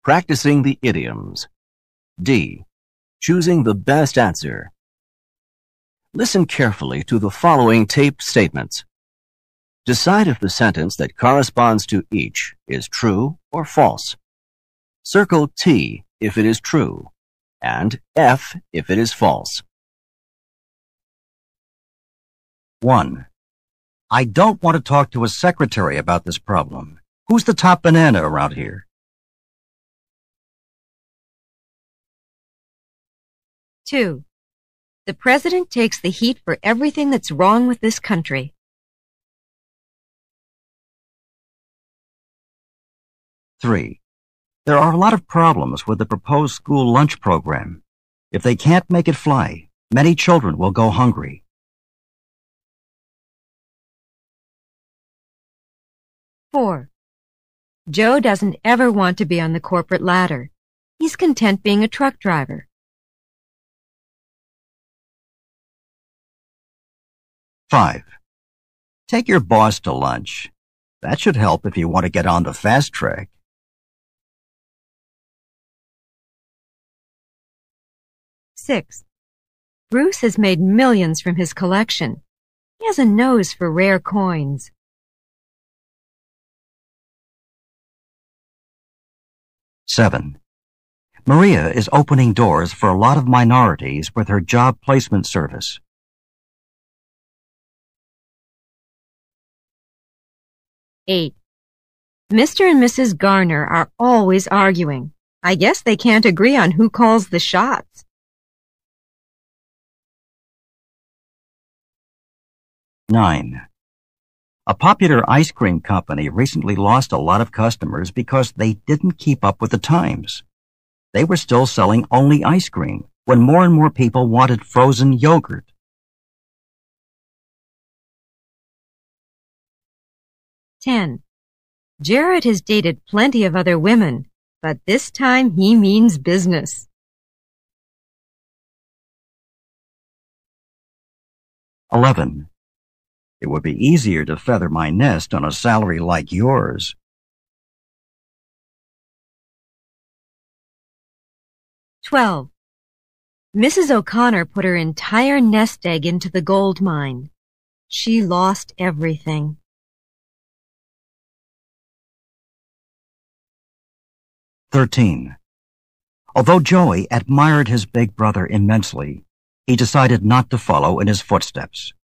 Practicing the idioms. D. Choosing the best answer. Listen carefully to the following taped statements. Decide if the sentence that corresponds to each is true or false. Circle T if it is true, and F if it is false. 1. I don't want to talk to a secretary about this problem. Who's the top banana around here? 2. The president takes the heat for everything that's wrong with this country. 3. There are a lot of problems with the proposed school lunch program. If they can't make it fly, many children will go hungry. 4. Joe doesn't ever want to be on the corporate ladder. He's content being a truck driver. 5. Take your boss to lunch. That should help if you want to get on the fast track. 6. Bruce has made millions from his collection. He has a nose for rare coins. 7. Maria is opening doors for a lot of minorities with her job placement service. 8. Mr. and Mrs. Garner are always arguing. I guess they can't agree on who calls the shots. 9. A popular ice cream company recently lost a lot of customers because they didn't keep up with the times. They were still selling only ice cream when more and more people wanted frozen yogurt. 10. Jared has dated plenty of other women, but this time he means business. 11. It would be easier to feather my nest on a salary like yours. 12. Mrs. O'Connor put her entire nest egg into the gold mine. She lost everything. 13. Although Joey admired his big brother immensely, he decided not to follow in his footsteps.